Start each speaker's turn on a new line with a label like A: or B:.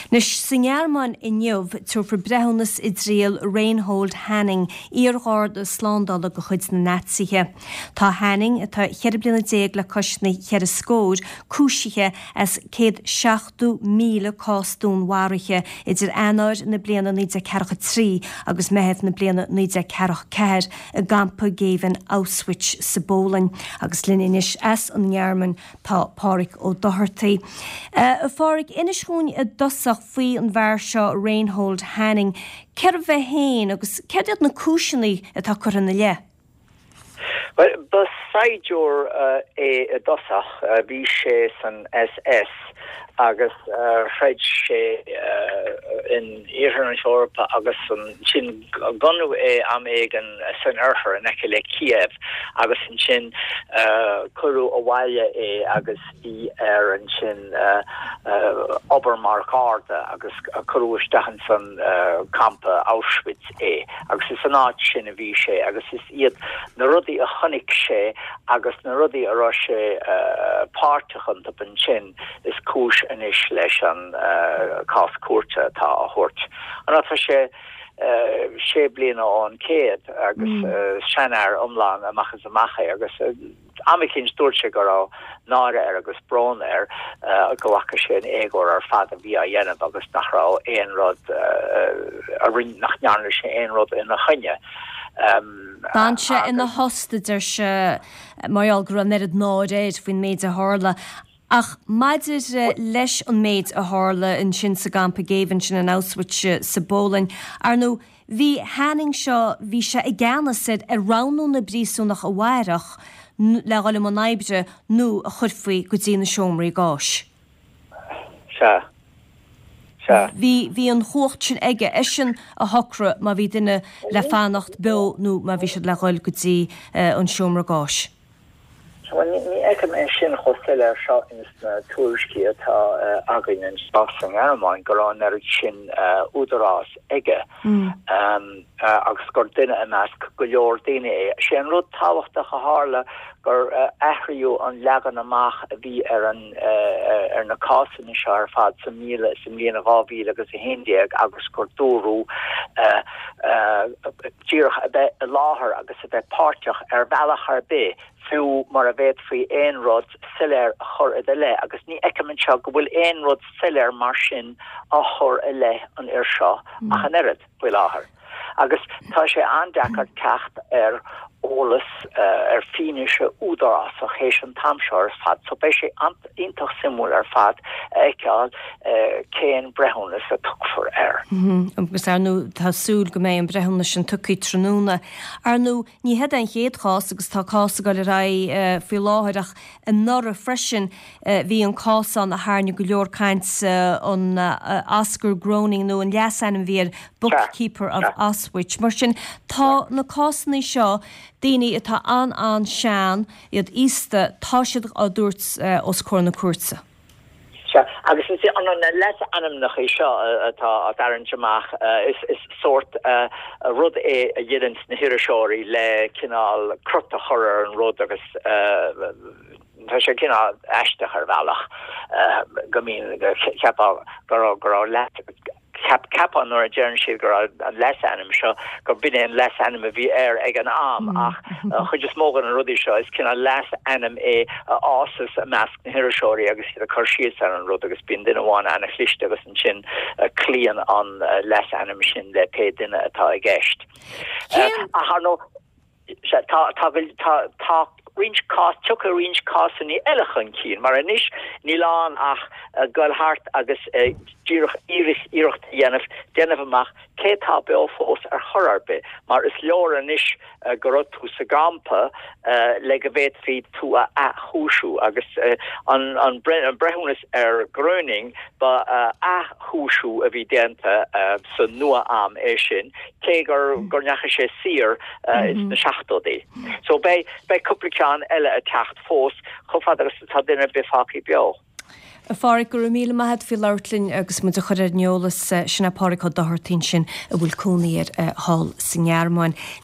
A: Nes singearman inniuh tur for brehonnas Israel Reinhold Hanning íorghard a slándala go chuid na Natsithe. Tá Hanning tá cheirblina déag le cosna cheir scór cúisithe as 170,000 cástún wairiche idir anar na bliana 1943 agus mehef na bliana 1944 a gampa géhan Auschwitz sa Bólainn agus lininis as an ngearman tá páric ó dohartaí. A fáric inisún a dosach faoi an bhar seo Reinhold Hanning, ceir bheith héin agus ceirad na cúisinaí atá chuir na le?
B: Well, besaidir a dosach bhí sé san SS agus réid sé in Eastern Europe agus sin gonu am éigen san Urfer in Eke le Kiev agus sin curu awaile agus í an sin Obermarkarde agus curu istechen san campa Auschwitz agus is an áit sin a bhí sé agus is iad na rudi a chonig sé agus na rudi a ra sé pártachan op an sin is cúis inis leis an cás cuarta tá a hort. An atá sé bliana an céad agus seanar omláin amachchas amacha agus amicinn stúirte go rá nára agus brón go bhacha sé an éagóir ar fad a bhí a dhéanamh agus nach rá éon rud a rin nach nearna sé éon rud ina chuine.
A: Ban se ina hostaidir se maiall gur an nead náréid faoin méid a hála. Ach maidir leis an méid a hála in sin sa gampa géhann sin an Auschwitz sa Bólainn ar nó bhí Hanning seo bhí se i gceanna sid a ránú na brísúnach a bhairech le gáil man naibre nó a churfaí go dtí na seomraí gáis. Bhí an chócht sin aige sin a hocra má bhí duine le fánacht be nó má bhí se le gáil go dtí an seomra gáis.
B: Ní eicem sin chosteile seo in na túriscí atá againn in spásing Armáin go rán ar sin údarrás aige agus gur duine a measc go leor daine sé an rud táhachtach a hála gur aithriú an legan amach a bhí ar na cásanna seo ar fad sa míle sa mbliana 2000 agus a héindeag agus gur dúrú díoch a bheith a láthair agus a bheith páirteach ar bhealach ar bé fiú mar a bheith faoi éon rud siléir a chur a le agus ní eicemann seo go bhfuil éon rud siléir mar sin a chur a le an ir seo ach an irid bhfuil láthair. Agus tá sé andachar cecht ar ólas ar fíneise údarrás a chéis an tamseo ar fad, so bei sé intach simú ar fad eiceáil céan brethúnas a tuchfar air.
A: Agus ar nó tá súil go mé an brethúnas sin tucaí tróna. Ar nó ní head an chéadchás agus tá cása go le ra fí láthirach an nora freisin bhí an cásan a háirne go leor caint an Oscar Groening nó an leasan bhíar bookkeeper of Auschwitz. Mar sin tá na cásanna seo daoine atá an sean iad ísta tá siad á dúirt os cór na cuasa.
B: Agus is an les anam nach é seo atá daran teach is sort rud a dhéann na hiiriseoirí le cinál crota choir an rud agus tá sé cinál eisteach ar bhealach go mín ceapá go le cap an or a Jern gur an les anim seo gur bin an les anim a bhí ag an am ach chuid is mógan an rudí seo is cinna les anim ásas a measc na hiiriseoirí agus a chuirsíos ar an rud agus bin duine bháin ana chlichte agus an sin clían an les anim sin le pe duine atá a gceist. A nó tá rinch cost took a rinch cost in the elechan keen mar anish nilan ach galhart agus dúrch iris irocht yenef mach keta beofos ar horarbe mar is leor anish gorotú sa gampa legavet feed to a húsú agus an brehúnas Groening ba a húsú evidente so nua am sin ke gornacha sé sir is na seachtodé so bei couple elle a tacht fós chofadar tá dinne befaki bio.
A: A fáric gur míle maithad fi leirlinn agus mu a chuir neolalas sinna páric dohartín sin a bhfuil cúnaíar hall sin Armáin.